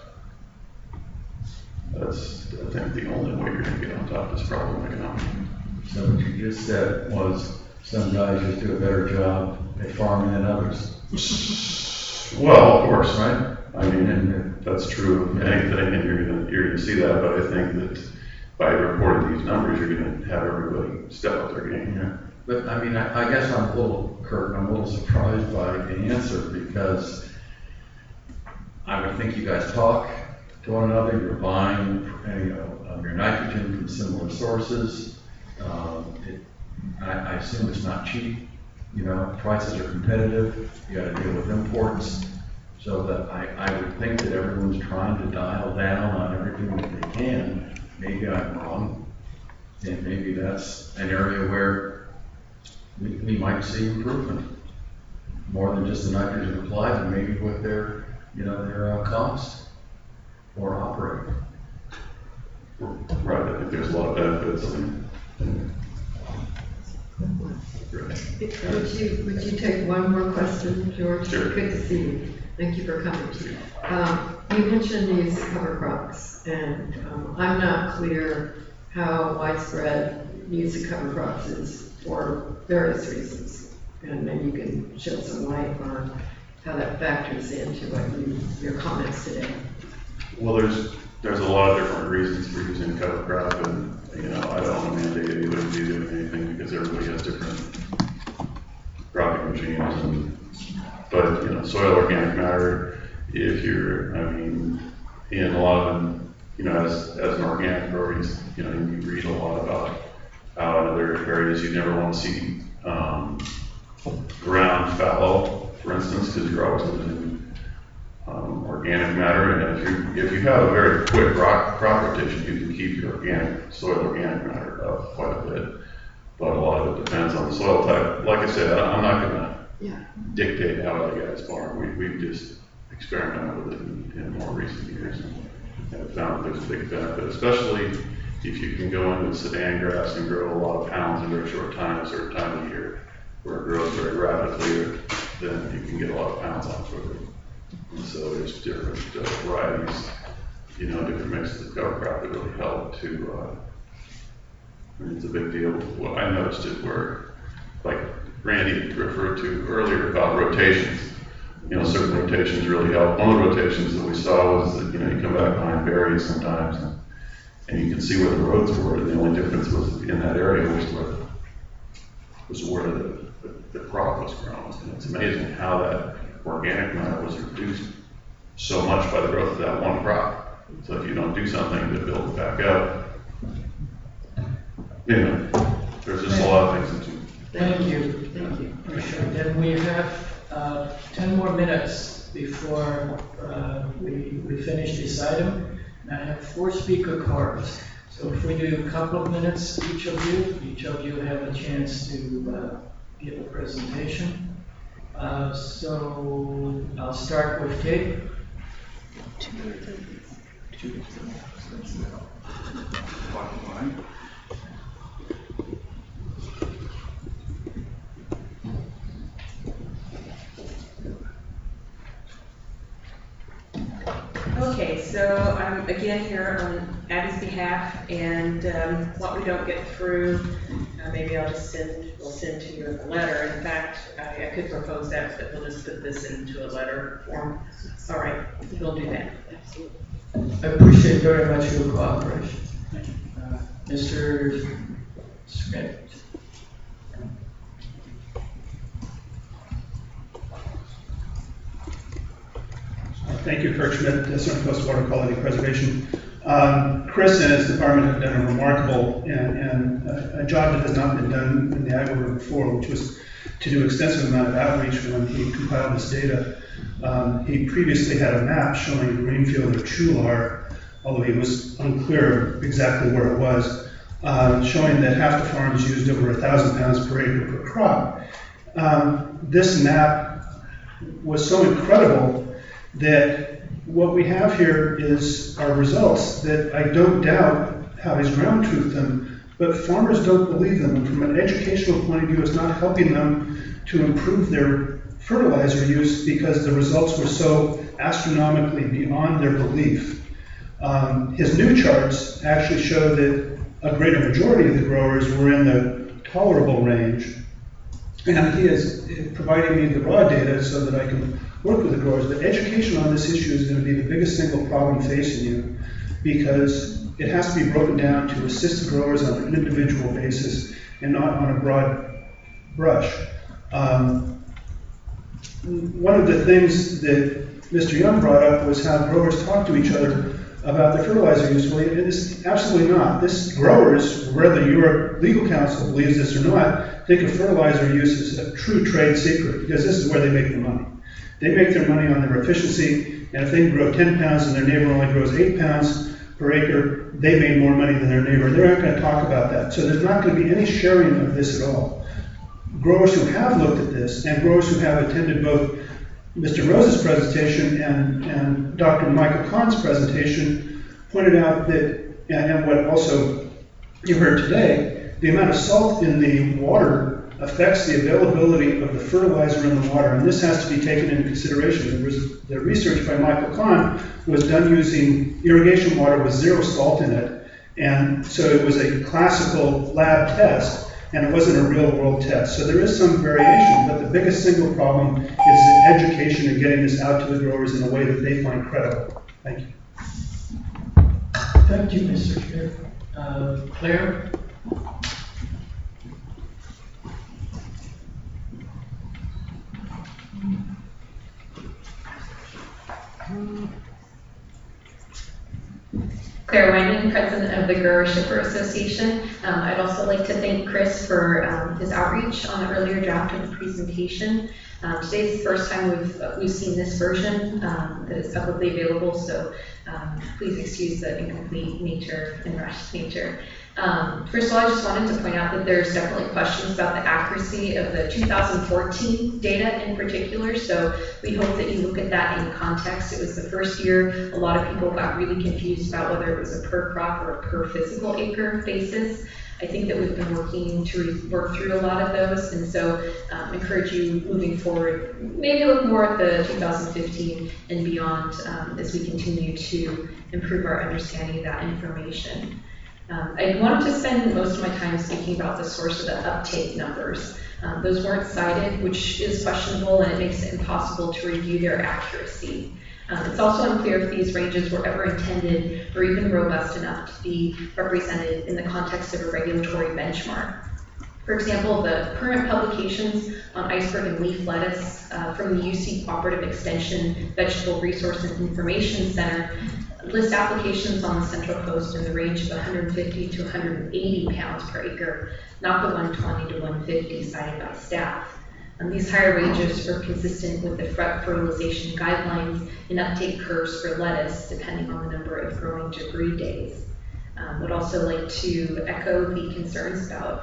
That's, I think, the only way you're going to get on top of this problem economically. So what you just said was some guys just do a better job at farming than others. Well, of course, Right? I mean, that's true of anything, and you're gonna see that, but I think that by reporting these numbers, you're gonna have everybody step up their game. Yeah. But I mean, I guess I'm a little, Kurt, I'm a little surprised by the answer because I would think you guys talk to one another, you're buying, you know, your nitrogen from similar sources. I assume it's not cheap, you know, prices are competitive, you gotta deal with imports. So that I would think that everyone's trying to dial down on everything that they can. Maybe I'm wrong, and maybe that's an area where we might see improvement. More than just the nitrogen applied, but maybe with their, you know, their cost for operating. Right, I think there's a lot of benefits. Would you take one more question, George? Sure. Good to see you. Thank you for coming. You mentioned use of cover crops, and I'm not clear how widespread use of cover crops is for various reasons. And maybe you can shed some light on how that factors into your comments today. Well, there's a lot of different reasons for using cover crop, and, you know, I don't want to mandate anybody to do anything because everybody has different cropping regimes. But, you know, soil organic matter, if you're, I mean, in a lot of them, you know, as an organic grower, you know, you read a lot about how in other areas you never want to see ground fallow, for instance, because you're always losing organic matter. And if you have a very quick crop rotation, you can keep your soil organic matter up quite a bit. But a lot of it depends on the soil type. Like I said, I'm not going to dictate how other guys farm. We've just experimented with it in more recent years and have found that there's a big benefit, especially if you can go into Sudan grass and grow a lot of pounds in a very short time, a certain time of the year, where it grows very rapidly, then you can get a lot of pounds on quickly. And so there's different varieties, you know, different mixes of cover crop that really help to, I mean, it's a big deal. Well, I noticed it where, like Randy referred to earlier about rotations. You know, certain rotations really help. One of the rotations that we saw was that, you know, you come back behind berries sometimes and you can see where the roads were, and the only difference was in that area was where the crop was grown. And it's amazing how that organic matter was reduced so much by the growth of that one crop. So if you don't do something to build it back up, you know, there's just a lot of things that you. Thank you. Thank you. Appreciate it. Then we have 10 more minutes before we finish this item. And I have 4 speaker cards. So if we do a couple of minutes, each of you have a chance to give a presentation. So I'll start with Kate. Okay, so I'm again here on Abby's behalf, and what we don't get through, maybe we'll send to you a letter. In fact, I could propose that we'll just put this into a letter form. All right, we'll do that. I appreciate very much your cooperation. Mr. Smith. Thank you, Kurt Schmidt, Central Coast Water Quality Preservation. Chris and his department have done a remarkable and a job that has not been done in the Ag River before, which was to do extensive amount of outreach when he compiled this data. He previously had a map showing Greenfield or Chular, although he was unclear exactly where it was, showing that half the farms used over 1,000 pounds per acre per crop. This map was so incredible that what we have here is our results that I don't doubt how he's ground truthed them, but farmers don't believe them. And from an educational point of view, it's not helping them to improve their fertilizer use because the results were so astronomically beyond their belief. His new charts actually show that a greater majority of the growers were in the tolerable range. And he is providing me the raw data so that I can work with the growers. But education on this issue is going to be the biggest single problem facing you, because it has to be broken down to assist the growers on an individual basis and not on a broad brush. One of the things that Mr. Young brought up was how growers talk to each other about their fertilizer use. Well, it is absolutely not. This growers, whether your legal counsel believes this or not, think of fertilizer use as a true trade secret, because this is where they make their money. They make their money on their efficiency, and if they grow 10 pounds and their neighbor only grows 8 pounds per acre, they made more money than their neighbor. They're not going to talk about that. So there's not going to be any sharing of this at all. Growers who have looked at this, and growers who have attended both Mr. Rose's presentation and Dr. Michael Kahn's presentation, pointed out that, and what also you heard today, the amount of salt in the water affects the availability of the fertilizer in the water, and this has to be taken into consideration. The research by Michael Kahn was done using irrigation water with zero salt in it, and so it was a classical lab test, and it wasn't a real-world test. So there is some variation, but the biggest single problem is the education and getting this out to the growers in a way that they find credible. Thank you. Thank you, Mr. Chair. Claire? Claire Winding, President of the Grower Shipper Association. I'd also like to thank Chris for his outreach on the earlier draft of the presentation. Today's the first time we've seen this version that is publicly available, so please excuse the incomplete nature and rushed nature. First of all, I just wanted to point out that there's definitely questions about the accuracy of the 2014 data in particular, so we hope that you look at that in context. It was the first year a lot of people got really confused about whether it was a per crop or a per physical acre basis. I think that we've been working to work through a lot of those, and so encourage you moving forward, maybe look more at the 2015 and beyond as we continue to improve our understanding of that information. I wanted to spend most of my time speaking about the source of the uptake numbers. Those weren't cited, which is questionable, and it makes it impossible to review their accuracy. It's also unclear if these ranges were ever intended or even robust enough to be represented in the context of a regulatory benchmark. For example, the current publications on iceberg and leaf lettuce from the UC Cooperative Extension Vegetable Resource and Information Center list applications on the Central Coast in the range of 150 to 180 pounds per acre, not the 120 to 150 cited by staff. These higher ranges are consistent with the fertilization guidelines and uptake curves for lettuce, depending on the number of growing degree days. Would also like to echo the concerns about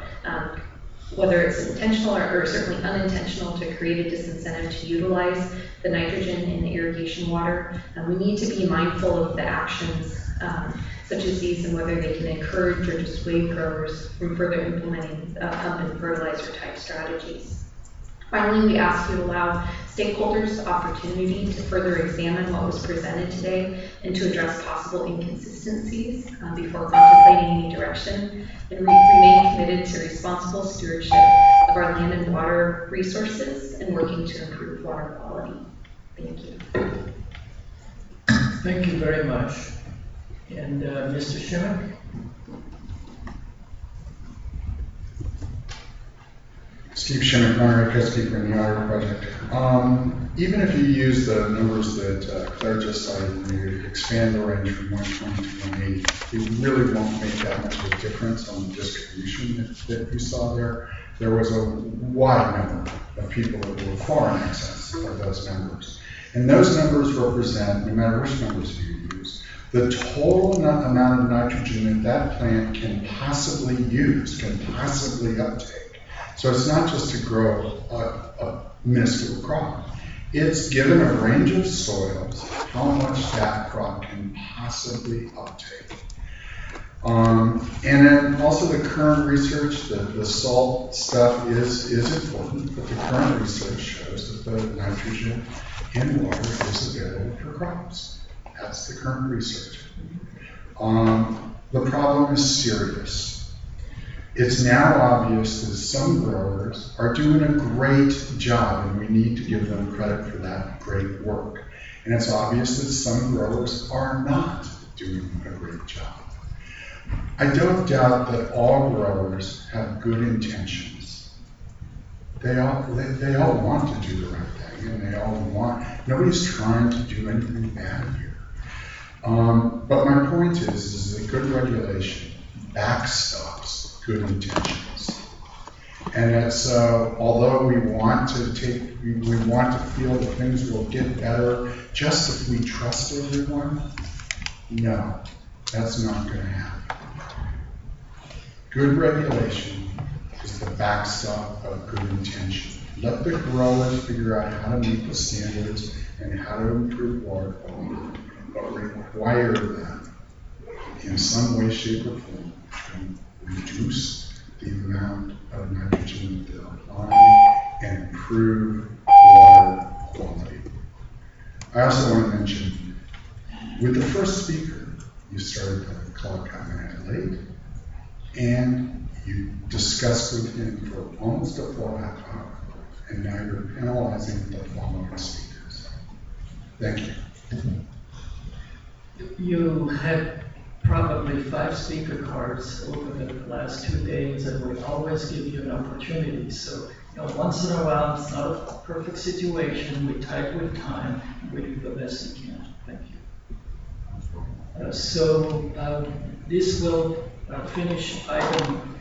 whether it's intentional or certainly unintentional to create a disincentive to utilize the nitrogen in the irrigation water. We need to be mindful of the actions such as these and whether they can encourage or dissuade growers from further implementing pump and fertilizer type strategies. Finally, we ask you to allow stakeholders the opportunity to further examine what was presented today and to address possible inconsistencies before contemplating any direction, and remain committed to responsible stewardship of our land and water resources and working to improve water quality. Thank you. Thank you very much. And Mr. Schimmick? Steve Schimmick, Monterey Keskies in the Otter Project. Even if you use the numbers that Claire just cited, and you expand the range from 120 to 180, it really won't make that much of a difference on the distribution that you saw there. There was a wide number people that were far in excess of those numbers. And those numbers represent, no matter which numbers you use, the total amount of nitrogen that that plant can possibly use, can possibly uptake. So it's not just to grow a minuscule crop. It's given a range of soils, how much that crop can possibly uptake. And then also the current research, the salt stuff is important, but the current research shows that the nitrogen in water is available for crops. That's the current research. The problem is serious. It's now obvious that some growers are doing a great job, and we need to give them credit for that great work. And it's obvious that some growers are not doing a great job. I don't doubt that all growers have good intentions. They all want to do the right thing, and they all want, nobody's trying to do anything bad here. But my point is that good regulation backstops good intentions. And so, although we want to feel that things will get better just if we trust everyone, no, that's not going to happen. Good regulation is the backstop of good intention. Let the growers figure out how to meet the standards and how to improve water quality, but require them in some way, shape, or form to reduce the amount of nitrogen that they're applying and improve water quality. I also want to mention, with the first speaker, you started the clock a minute late, and you discussed with him for almost a full half hour, and now you're penalizing the following speakers. Thank you. You had probably 5 speaker cards over the last 2 days, and we always give you an opportunity. So, once in a while, it's not a perfect situation. We type with time. We do the best we can. Thank you. This will finish item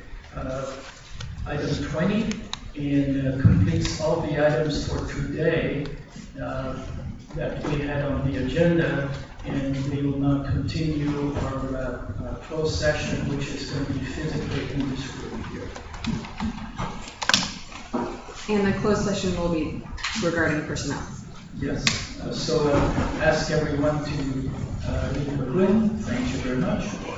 20 and completes all the items for today that we had on the agenda, and we will now continue our closed session, which is going to be physically in this room here. And the closed session will be regarding personnel. Yes. So ask everyone to leave the room. Thank you very much.